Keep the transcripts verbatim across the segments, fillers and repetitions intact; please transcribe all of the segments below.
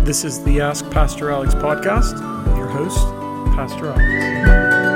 This is the Ask Pastor Alex podcast with your host, Pastor Alex.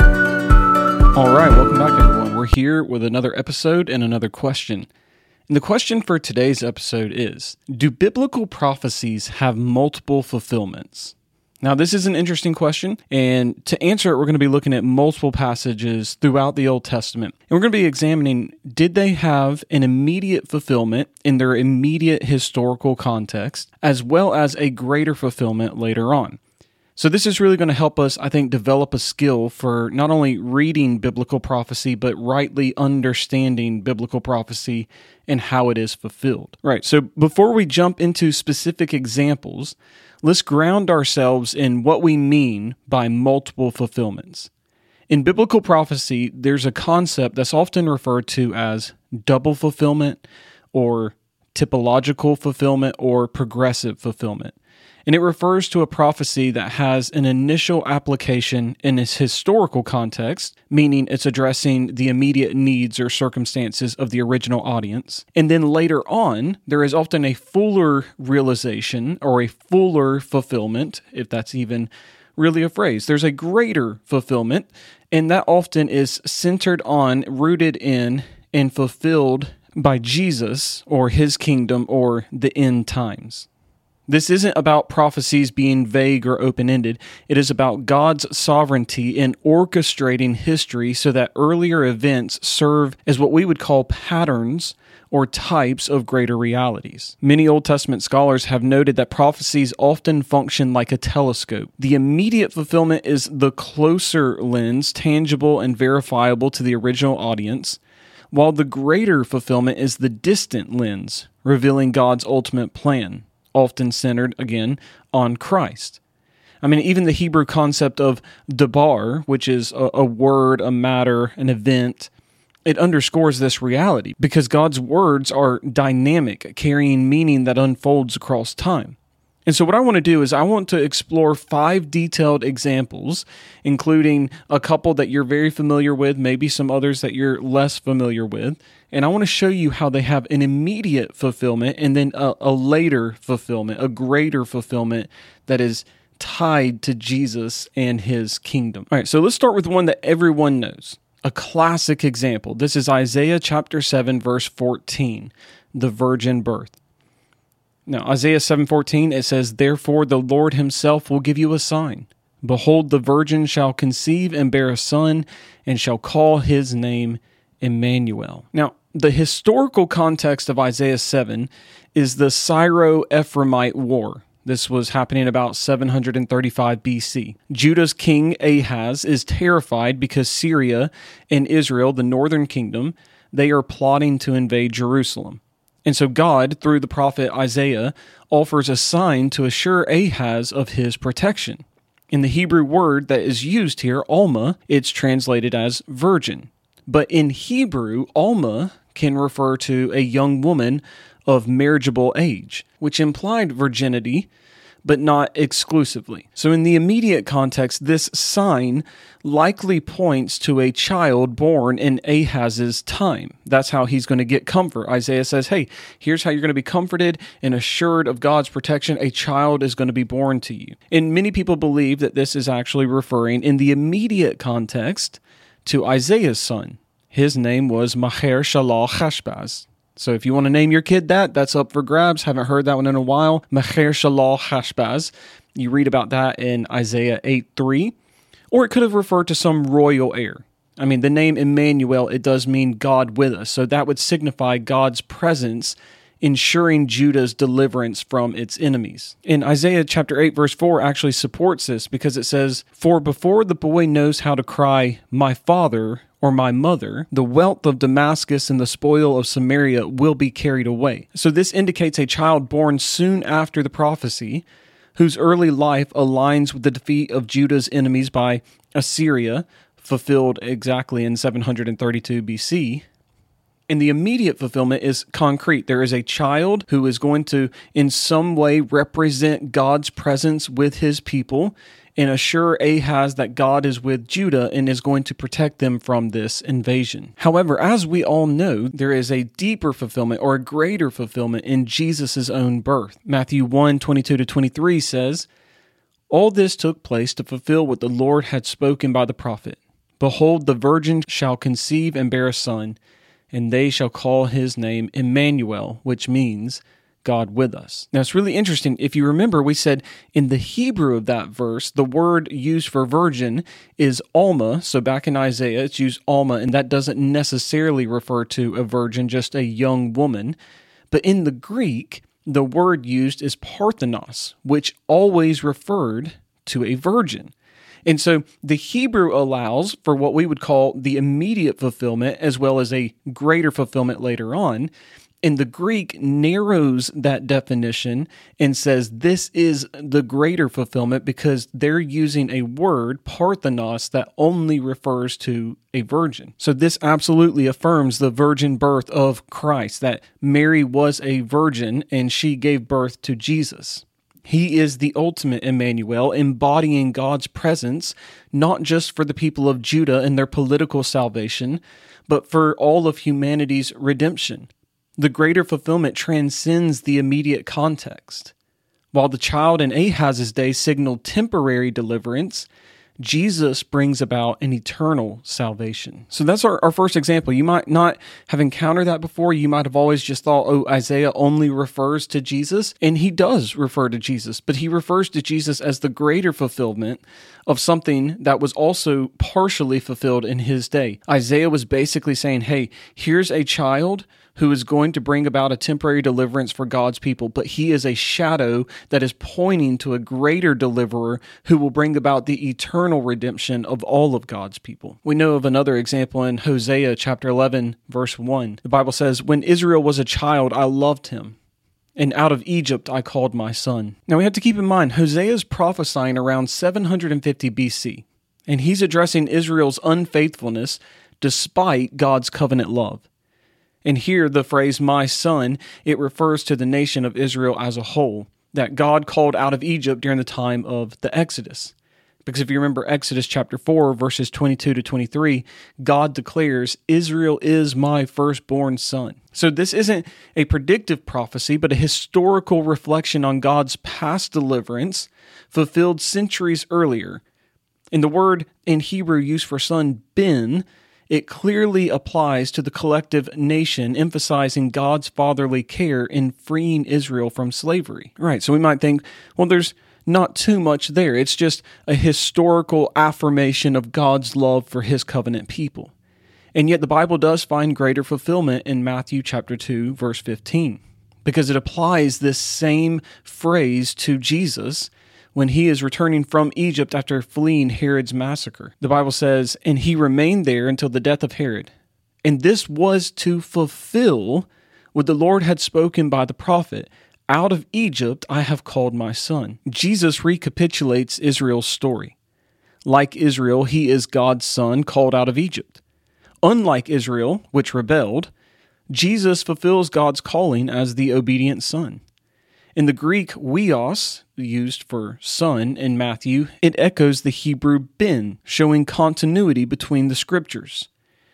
All right, welcome back, everyone. We're here with another episode and another question. And the question for today's episode is, do biblical prophecies have multiple fulfillments? Now, this is an interesting question, and to answer it, we're going to be looking at multiple passages throughout the Old Testament. And we're going to be examining, did they have an immediate fulfillment in their immediate historical context, as well as a greater fulfillment later on? So this is really going to help us, I think, develop a skill for not only reading biblical prophecy, but rightly understanding biblical prophecy and how it is fulfilled. Right, so before we jump into specific examples, let's ground ourselves in what we mean by multiple fulfillments. In biblical prophecy, there's a concept that's often referred to as double fulfillment, or typological fulfillment, or progressive fulfillment. And it refers to a prophecy that has an initial application in its historical context, meaning it's addressing the immediate needs or circumstances of the original audience. And then later on, there is often a fuller realization or a fuller fulfillment, if that's even really a phrase. There's a greater fulfillment, and that often is centered on, rooted in, and fulfilled by Jesus or his kingdom or the end times. This isn't about prophecies being vague or open-ended. It is about God's sovereignty in orchestrating history so that earlier events serve as what we would call patterns or types of greater realities. Many Old Testament scholars have noted that prophecies often function like a telescope. The immediate fulfillment is the closer lens, tangible and verifiable to the original audience, while the greater fulfillment is the distant lens, revealing God's ultimate plan, often centered, again, on Christ. I mean, even the Hebrew concept of dabar, which is a, a word, a matter, an event, it underscores this reality because God's words are dynamic, carrying meaning that unfolds across time. And so what I want to do is I want to explore five detailed examples, including a couple that you're very familiar with, maybe some others that you're less familiar with. And I want to show you how they have an immediate fulfillment and then a, a later fulfillment, a greater fulfillment that is tied to Jesus and his kingdom. All right, so let's start with one that everyone knows, a classic example. This is Isaiah chapter seven, verse fourteen, the virgin birth. Now, Isaiah seven fourteen, it says, "Therefore the Lord himself will give you a sign. Behold, the virgin shall conceive and bear a son, and shall call his name Emmanuel." Now, the historical context of Isaiah seven is the Syro-Ephraimite War. This was happening about seven thirty-five B C. Judah's king Ahaz is terrified because Syria and Israel, the northern kingdom, they are plotting to invade Jerusalem. And so God, through the prophet Isaiah, offers a sign to assure Ahaz of his protection. In the Hebrew word that is used here, Alma, it's translated as virgin. But in Hebrew, Alma can refer to a young woman of marriageable age, which implied virginity, but not exclusively. So in the immediate context, this sign likely points to a child born in Ahaz's time. That's how he's going to get comfort. Isaiah says, hey, here's how you're going to be comforted and assured of God's protection. A child is going to be born to you. And many people believe that this is actually referring in the immediate context to Isaiah's son. His name was Maher-shalal-Hashbaz. So if you want to name your kid that, that's up for grabs. Haven't heard that one in a while. Maher-shalal-Hashbaz. You read about that in Isaiah eight three. Or it could have referred to some royal heir. I mean, the name Emmanuel, it does mean God with us. So that would signify God's presence, ensuring Judah's deliverance from its enemies. In Isaiah chapter eight, verse four actually supports this because it says, "For before the boy knows how to cry, 'My father,' or 'my mother,' the wealth of Damascus and the spoil of Samaria will be carried away." So this indicates a child born soon after the prophecy, whose early life aligns with the defeat of Judah's enemies by Assyria, fulfilled exactly in seven thirty-two B C. And the immediate fulfillment is concrete. There is a child who is going to, in some way, represent God's presence with his people and assure Ahaz that God is with Judah and is going to protect them from this invasion. However, as we all know, there is a deeper fulfillment or a greater fulfillment in Jesus' own birth. Matthew one, twenty-two to twenty-three says, "All this took place to fulfill what the Lord had spoken by the prophet. Behold, the virgin shall conceive and bear a son, and they shall call his name Emmanuel," which means God with us. Now, it's really interesting. If you remember, we said in the Hebrew of that verse, the word used for virgin is Alma. So back in Isaiah, it's used Alma, and that doesn't necessarily refer to a virgin, just a young woman. But in the Greek, the word used is Parthenos, which always referred to a virgin. And so the Hebrew allows for what we would call the immediate fulfillment as well as a greater fulfillment later on. And the Greek narrows that definition and says this is the greater fulfillment because they're using a word, Parthenos, that only refers to a virgin. So this absolutely affirms the virgin birth of Christ, that Mary was a virgin and she gave birth to Jesus. He is the ultimate Emmanuel, embodying God's presence, not just for the people of Judah and their political salvation, but for all of humanity's redemption. The greater fulfillment transcends the immediate context. While the child in Ahaz's day signaled temporary deliverance, Jesus brings about an eternal salvation. So that's our, our first example. You might not have encountered that before. You might have always just thought, oh, Isaiah only refers to Jesus. And he does refer to Jesus, but he refers to Jesus as the greater fulfillment of something that was also partially fulfilled in his day. Isaiah was basically saying, hey, here's a child who is going to bring about a temporary deliverance for God's people, but he is a shadow that is pointing to a greater deliverer who will bring about the eternal redemption of all of God's people. We know of another example in Hosea chapter eleven, verse one. The Bible says, "When Israel was a child, I loved him, and out of Egypt I called my son." Now we have to keep in mind, Hosea is prophesying around seven hundred fifty B C, and he's addressing Israel's unfaithfulness despite God's covenant love. And here, the phrase, "my son," it refers to the nation of Israel as a whole, that God called out of Egypt during the time of the Exodus. Because if you remember Exodus chapter four, verses twenty-two to twenty-three, God declares, "Israel is my firstborn son." So this isn't a predictive prophecy, but a historical reflection on God's past deliverance fulfilled centuries earlier. And the word in Hebrew used for son, ben, it clearly applies to the collective nation, emphasizing God's fatherly care in freeing Israel from slavery. Right, so we might think, well, there's not too much there. It's just a historical affirmation of God's love for his covenant people. And yet the Bible does find greater fulfillment in Matthew chapter two, verse fifteen, because it applies this same phrase to Jesus when he is returning from Egypt after fleeing Herod's massacre. The Bible says, "And he remained there until the death of Herod. And this was to fulfill what the Lord had spoken by the prophet, 'Out of Egypt I have called my son.'" Jesus recapitulates Israel's story. Like Israel, he is God's son called out of Egypt. Unlike Israel, which rebelled, Jesus fulfills God's calling as the obedient son. In the Greek, weos, used for son in Matthew, it echoes the Hebrew ben, showing continuity between the scriptures.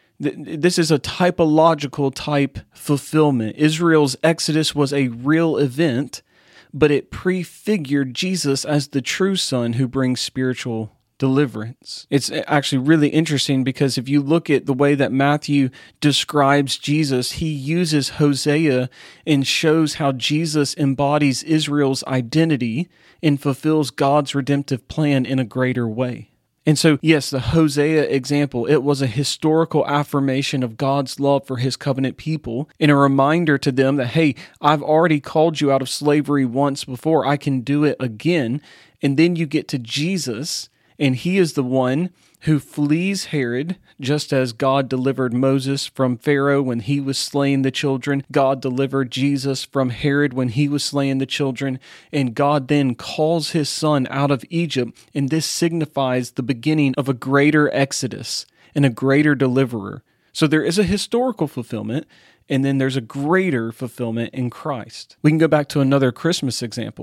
This is a typological type fulfillment. Israel's exodus was a real event, but it prefigured Jesus as the true son who brings spiritual deliverance. It's actually really interesting because if you look at the way that Matthew describes Jesus, he uses Hosea and shows how Jesus embodies Israel's identity and fulfills God's redemptive plan in a greater way. And so, yes, the Hosea example, it was a historical affirmation of God's love for his covenant people and a reminder to them that, hey, I've already called you out of slavery once before, I can do it again. And then you get to Jesus, and he is the one who flees Herod, just as God delivered Moses from Pharaoh when he was slaying the children. God delivered Jesus from Herod when he was slaying the children. And God then calls his son out of Egypt. And this signifies the beginning of a greater exodus and a greater deliverer. So there is a historical fulfillment, and then there's a greater fulfillment in Christ. We can go back to another Christmas example.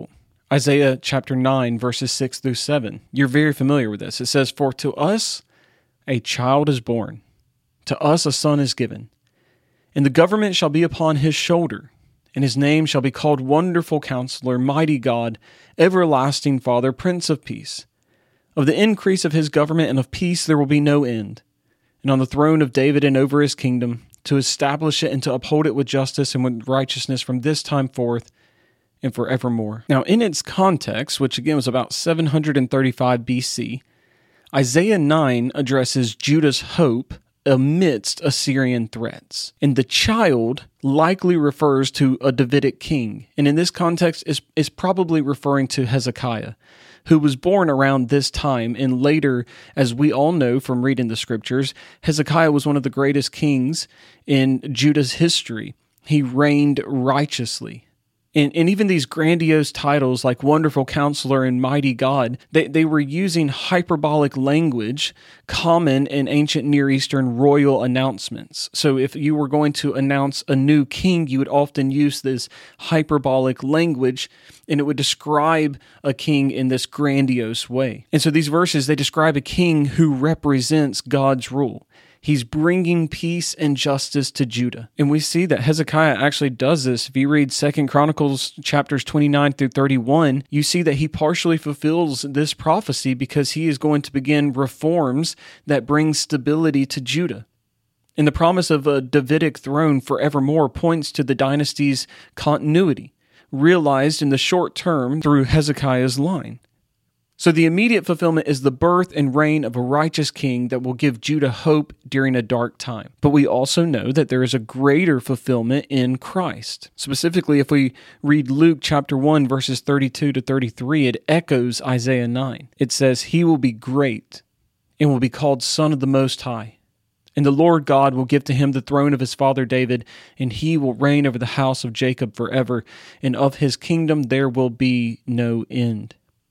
Isaiah chapter nine, verses six through seven. You're very familiar with this. It says, "For to us a child is born, to us a son is given, and the government shall be upon his shoulder, and his name shall be called Wonderful Counselor, Mighty God, Everlasting Father, Prince of Peace. Of the increase of his government and of peace there will be no end. And on the throne of David and over his kingdom, to establish it and to uphold it with justice and with righteousness from this time forth and forevermore." Now, in its context, which again was about seven hundred thirty-five B C, Isaiah nine addresses Judah's hope amidst Assyrian threats. And the child likely refers to a Davidic king, and in this context is, is probably referring to Hezekiah, who was born around this time, and later, as we all know from reading the scriptures, Hezekiah was one of the greatest kings in Judah's history. He reigned righteously. And, and even these grandiose titles like Wonderful Counselor and Mighty God, they, they were using hyperbolic language common in ancient Near Eastern royal announcements. So if you were going to announce a new king, you would often use this hyperbolic language, and it would describe a king in this grandiose way. And so these verses, they describe a king who represents God's rule. He's bringing peace and justice to Judah. And we see that Hezekiah actually does this. If you read Second Chronicles chapters twenty-nine through thirty-one, you see that he partially fulfills this prophecy because he is going to begin reforms that bring stability to Judah. And the promise of a Davidic throne forevermore points to the dynasty's continuity, realized in the short term through Hezekiah's line. So the immediate fulfillment is the birth and reign of a righteous king that will give Judah hope during a dark time. But we also know that there is a greater fulfillment in Christ. Specifically, if we read Luke chapter one, verses thirty-two to thirty-three, it echoes Isaiah nine. It says, "He will be great and will be called Son of the Most High. And the Lord God will give to him the throne of his father David, and he will reign over the house of Jacob forever, and of his kingdom there will be no end."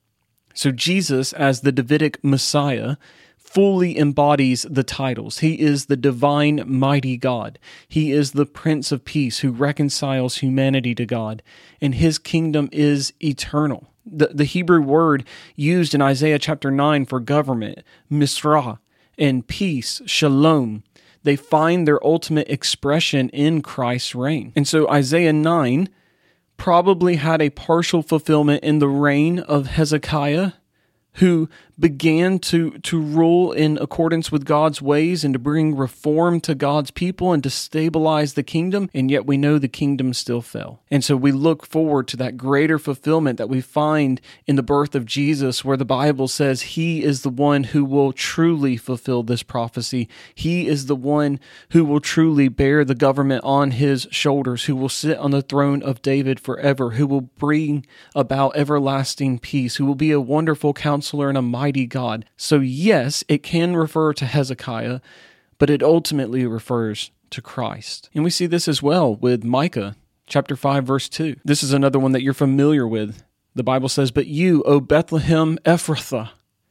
So Jesus, as the Davidic Messiah, fully embodies the titles. He is the divine, mighty God. He is the Prince of Peace who reconciles humanity to God, and his kingdom is eternal. The, the Hebrew word used in Isaiah chapter nine for government, misrah, and peace, shalom, they find their ultimate expression in Christ's reign. And so Isaiah nine probably had a partial fulfillment in the reign of Hezekiah, who began to, to rule in accordance with God's ways and to bring reform to God's people and to stabilize the kingdom, and yet we know the kingdom still fell. And so we look forward to that greater fulfillment that we find in the birth of Jesus, where the Bible says he is the one who will truly fulfill this prophecy. He is the one who will truly bear the government on his shoulders, who will sit on the throne of David forever, who will bring about everlasting peace, who will be a wonderful counselor and a mighty God. So yes, it can refer to Hezekiah, but it ultimately refers to Christ. And we see this as well with Micah chapter five, verse two. This is another one that you're familiar with. The Bible says, "But you, O Bethlehem Ephrathah,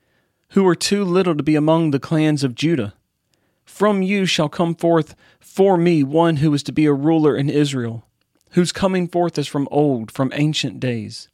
who are too little to be among the clans of Judah, from you shall come forth for me one who is to be a ruler in Israel, whose coming forth is from old, from ancient days."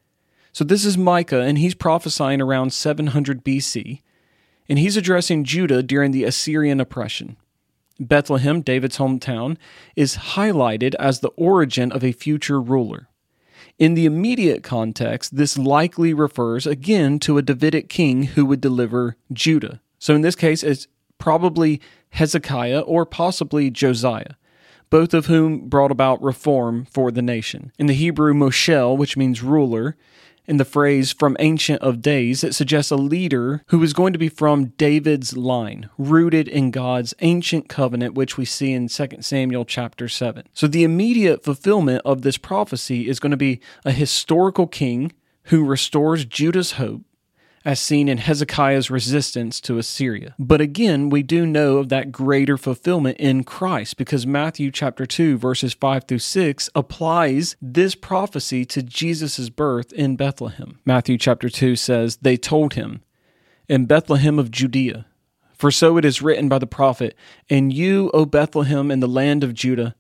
So this is Micah, and he's prophesying around seven hundred B C, and he's addressing Judah during the Assyrian oppression. Bethlehem, David's hometown, is highlighted as the origin of a future ruler. In the immediate context, this likely refers again to a Davidic king who would deliver Judah. So in this case, it's probably Hezekiah or possibly Josiah, both of whom brought about reform for the nation. In the Hebrew, Moshel, which means ruler, in the phrase "from ancient of days," it suggests a leader who is going to be from David's line, rooted in God's ancient covenant, which we see in Second Samuel chapter seven. So the immediate fulfillment of this prophecy is going to be a historical king who restores Judah's hope, as seen in Hezekiah's resistance to Assyria. But again, we do know of that greater fulfillment in Christ, because Matthew chapter two, verses five through six applies this prophecy to Jesus' birth in Bethlehem. Matthew chapter two says, "They told him, 'In Bethlehem of Judea, for so it is written by the prophet, and you, O Bethlehem, in the land of Judah,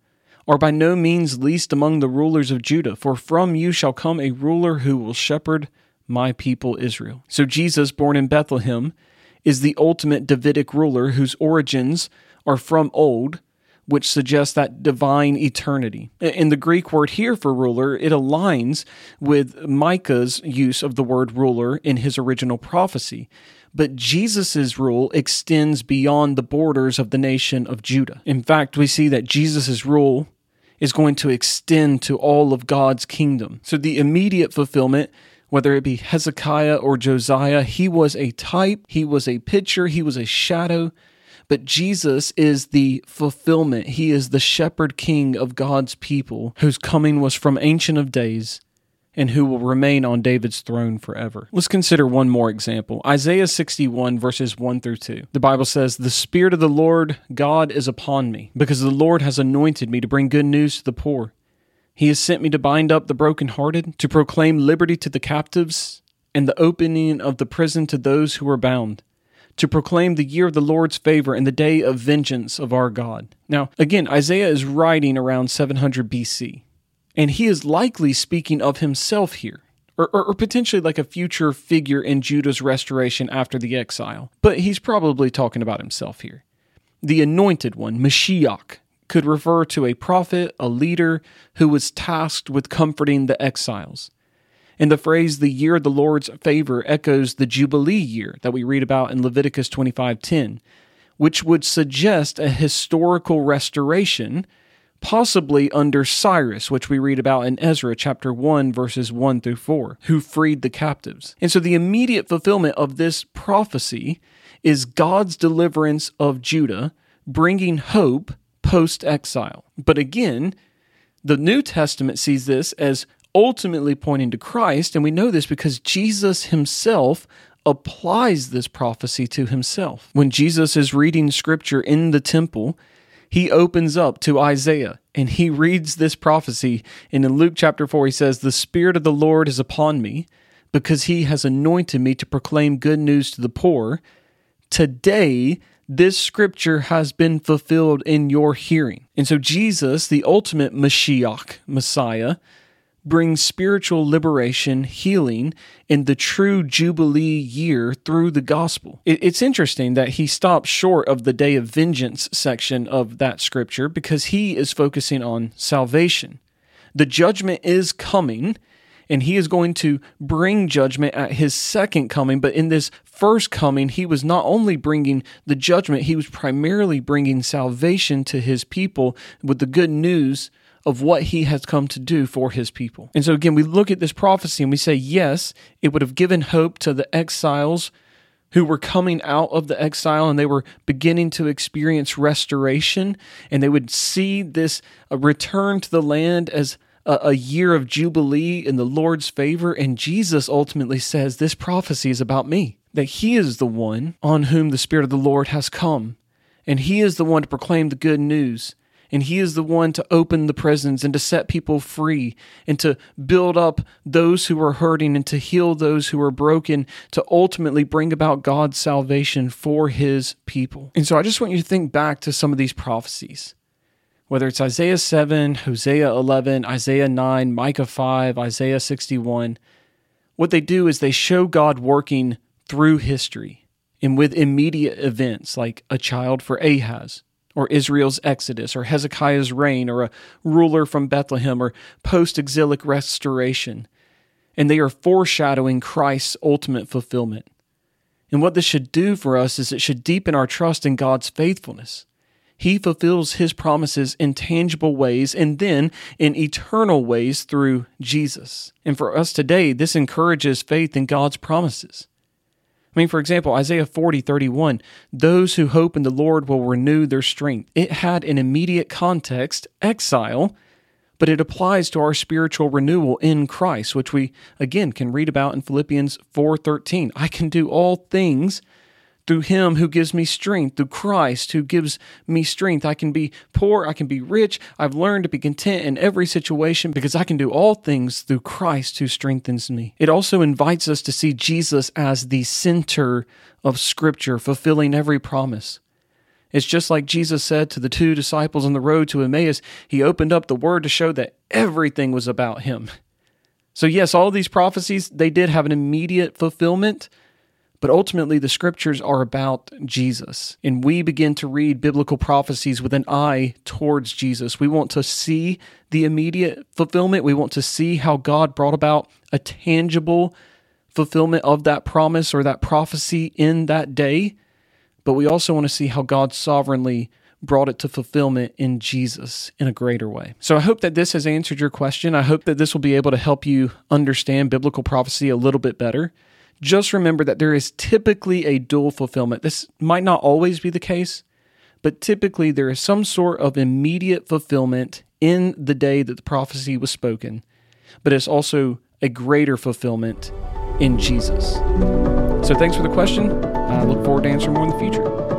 are by no means least among the rulers of Judah, for from you shall come a ruler who will shepherd my people Israel. So Jesus, born in Bethlehem, is the ultimate Davidic ruler whose origins are from old, which suggests that divine eternity. In the Greek word here for ruler, it aligns with Micah's use of the word ruler in his original prophecy. But Jesus' rule extends beyond the borders of the nation of Judah. In fact, we see that Jesus' rule is going to extend to all of God's kingdom. So the immediate fulfillment, whether it be Hezekiah or Josiah, he was a type, he was a picture, he was a shadow, but Jesus is the fulfillment. He is the shepherd king of God's people, whose coming was from Ancient of Days, and who will remain on David's throne forever. Let's consider one more example. Isaiah sixty-one, verses one through two. The Bible says, "The Spirit of the Lord God is upon me, because the Lord has anointed me to bring good news to the poor. He has sent me to bind up the brokenhearted, to proclaim liberty to the captives, and the opening of the prison to those who are bound, to proclaim the year of the Lord's favor and the day of vengeance of our God." Now, again, Isaiah is writing around seven hundred B C, and he is likely speaking of himself here, or, or, or potentially like a future figure in Judah's restoration after the exile. But he's probably talking about himself here. The anointed one, Mashiach, could refer to a prophet, a leader who was tasked with comforting the exiles. And the phrase, the year of the Lord's favor, echoes the Jubilee year that we read about in Leviticus twenty-five ten, which would suggest a historical restoration, possibly under Cyrus, which we read about in Ezra chapter one, verses one through four, who freed the captives. And so the immediate fulfillment of this prophecy is God's deliverance of Judah, bringing hope post-exile. But again, the New Testament sees this as ultimately pointing to Christ, and we know this because Jesus himself applies this prophecy to himself. When Jesus is reading scripture in the temple, he opens up to Isaiah, and he reads this prophecy, and in Luke chapter four, he says, "The Spirit of the Lord is upon me, because he has anointed me to proclaim good news to the poor. Today, this scripture has been fulfilled in your hearing." And so Jesus, the ultimate Mashiach, Messiah, brings spiritual liberation, healing, in the true Jubilee year through the gospel. It's interesting that he stops short of the day of vengeance section of that scripture because he is focusing on salvation. The judgment is coming, and he is going to bring judgment at his second coming, but in this first coming, he was not only bringing the judgment, he was primarily bringing salvation to his people with the good news of what he has come to do for his people. And so again, we look at this prophecy and we say, yes, it would have given hope to the exiles who were coming out of the exile and they were beginning to experience restoration, and they would see this uh, return to the land as a, a year of Jubilee in the Lord's favor. And Jesus ultimately says, this prophecy is about me, that he is the one on whom the Spirit of the Lord has come, and he is the one to proclaim the good news. And he is the one to open the prisons and to set people free and to build up those who are hurting and to heal those who are broken, to ultimately bring about God's salvation for his people. And so I just want you to think back to some of these prophecies, whether it's Isaiah seven, Hosea eleven, Isaiah nine, Micah five, Isaiah sixty-one. What they do is they show God working through history and with immediate events like a child for Ahaz, or Israel's exodus, or Hezekiah's reign, or a ruler from Bethlehem, or post-exilic restoration. And they are foreshadowing Christ's ultimate fulfillment. And what this should do for us is it should deepen our trust in God's faithfulness. He fulfills his promises in tangible ways and then in eternal ways through Jesus. And for us today, this encourages faith in God's promises. I mean, for example, Isaiah forty thirty-one, those who hope in the Lord will renew their strength. It had an immediate context, exile, but it applies to our spiritual renewal in Christ, which we, again, can read about in Philippians four thirteen. I can do all things through him who gives me strength, through Christ who gives me strength. I can be poor, I can be rich. I've learned to be content in every situation because I can do all things through Christ who strengthens me. It also invites us to see Jesus as the center of Scripture, fulfilling every promise. It's just like Jesus said to the two disciples on the road to Emmaus. He opened up the word to show that everything was about him. So yes, all of these prophecies, they did have an immediate fulfillment, but ultimately the scriptures are about Jesus. And we begin to read biblical prophecies with an eye towards Jesus. We want to see the immediate fulfillment. We want to see how God brought about a tangible fulfillment of that promise or that prophecy in that day. But we also want to see how God sovereignly brought it to fulfillment in Jesus in a greater way. So I hope that this has answered your question. I hope that this will be able to help you understand biblical prophecy a little bit better. Just remember that there is typically a dual fulfillment. This might not always be the case, but typically there is some sort of immediate fulfillment in the day that the prophecy was spoken, but it's also a greater fulfillment in Jesus. So thanks for the question. I look forward to answering more in the future.